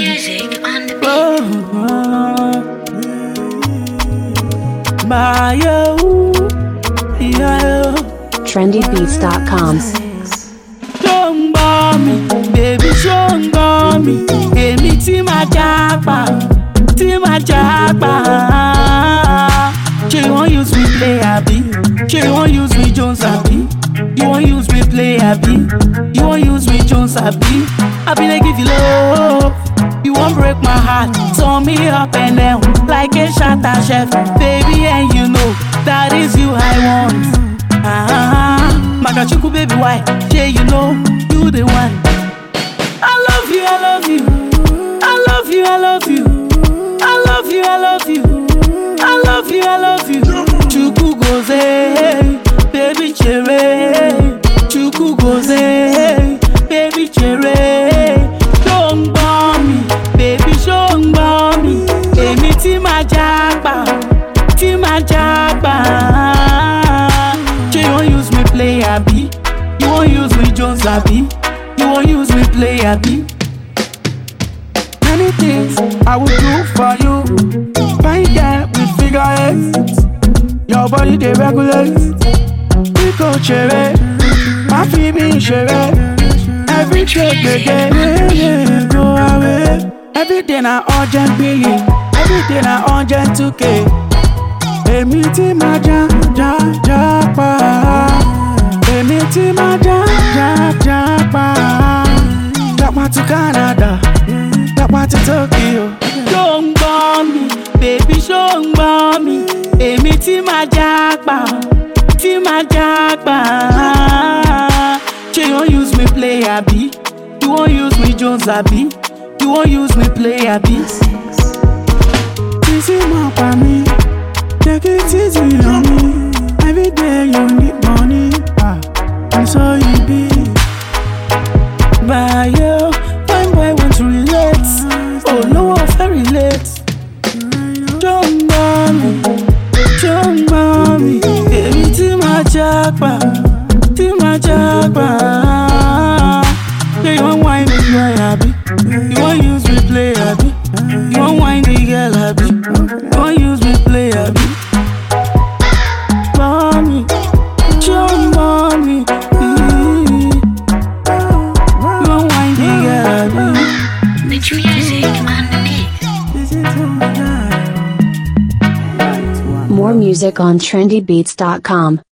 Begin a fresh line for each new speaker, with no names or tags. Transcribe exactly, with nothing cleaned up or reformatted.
music on the beat.
Oh, oh. My, yo, yeah,
trendy beats dot com.
don't bore me, baby, don't bore me. Èmi tí máa jápa, tí máa jápa. She won't use me play happy. She won't use me Jones happy. You won't use me play happy. You won't use me Jones happy. I be like give you love. You won't break my heart. Turn me up and down like a shatter chef, baby, and you know that is you I want. Ah, Magachuku, baby, why? Yeah, you know you the one. I love you, I love you. I love you, I love you. I love you, I love you. I love you, I love you. Chuku goze, baby cherry. Chuku goze, baby cherry. Don't bomb me, baby, don't bomb me. Èmi tí máa jápa, tí máa jápa. You won't use me play happy. You won't use me Jones happy. You won't use me play happy. Many things I would do for you. Fine girl with figure eight. Your body they regulate. We go cherry, my feeling cherry. Every trick they get, yeah, yeah, go away. Every day na urgent billing. Every day na urgent two K. Èmi tí máa já já jápa. Èmi tí máa já já jápa. Jápa to Canada, jápa to Tokyo. Don't bore me, baby, don't bore me. Èmi tí máa jápa, tí máa jápa. She won't use me play happy. You won't use me Jones happy. You won't use me play happy. This is my for me. Take it easy on me. Every day you need money, ah, and so you be. But you, fine boy want to relate. Oh no, I'm very late. Don't bore me, don't bore me. Èmi tí máa jápa, tí máa jápa. Yeah, you won't whine me, you are happy. You won't use me play happy. You won't whine the girl happy. You won't use me play happy. Mommy, don't mommy. You won't whine the girl happy.
The music on the beat.
More music on trendy beats dot com.